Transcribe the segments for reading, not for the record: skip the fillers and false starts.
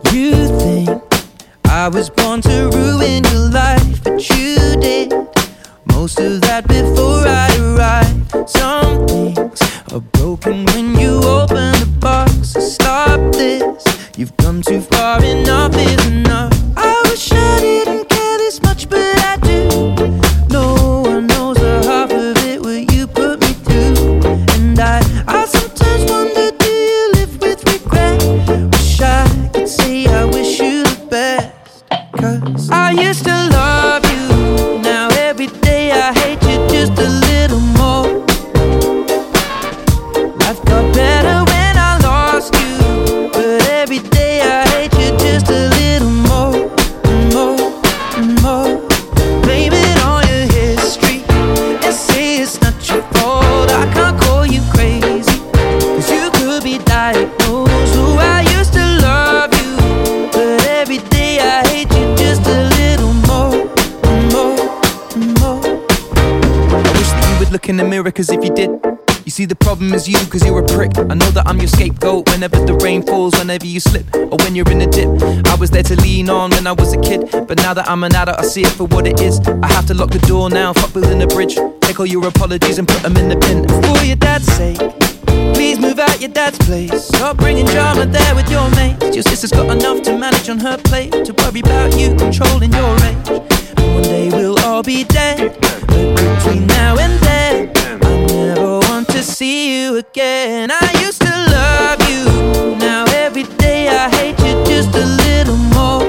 You think I was born to ruin your life, but you did most of that before I arrived. Some things are broken when you open the box. So stop this, you've come too far, enough is enough. I wish I didn't care this much, but I do. No one knows the half of it, what you put me through. And I sometimes wonder, do you live with regret? Wish I could say I wish you the best. 'Cause I used to love you, now every day I hate you just a little more. Life got better when I lost you, but every day I hate you just a little more, more, more. Blame it on your history and say it's not your fault. I can't call you crazy, 'cause you could be diagnosed. Oh, I used to love you, but every day I hate you just a little more, more, more. I wish that you would look in the mirror, 'cause if you did, you see the problem is you, 'cause you're a prick. I know that I'm your scapegoat whenever the rain falls, whenever you slip, or when you're in a dip. I was there to lean on when I was a kid, but now that I'm an adult I see it for what it is. I have to lock the door now, fuck building a bridge. Take all your apologies and put them in the bin. For your dad's sake, please move out your dad's place. Stop bringing drama there with your mates. Your sister's got enough to manage on her plate, to worry about you controlling your age. And one day we'll all be dead, but between now and then I never want to see you again. I used to love you, now every day I hate you just a little more.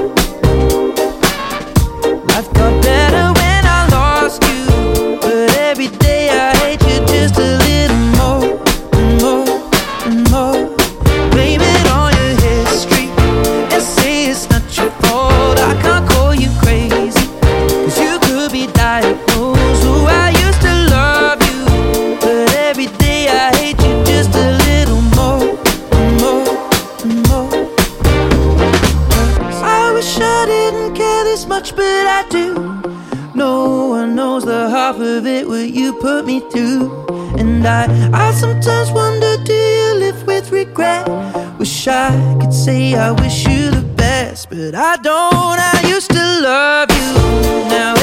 Life got better when I lost you, but every day I hate you just a little more, more, more. Blame it on your history and say it's not your fault. I can't call you crazy, 'cause you could be diagnosed. Oh, I used to love you, but every day I hate you just a little more, more, more. I wish I didn't care this much, but I do. No one knows the half of it, what you put me through. And I sometimes wonder, do you live with regret? Wish I could say I wish you the best, but I don't. I used to love you, now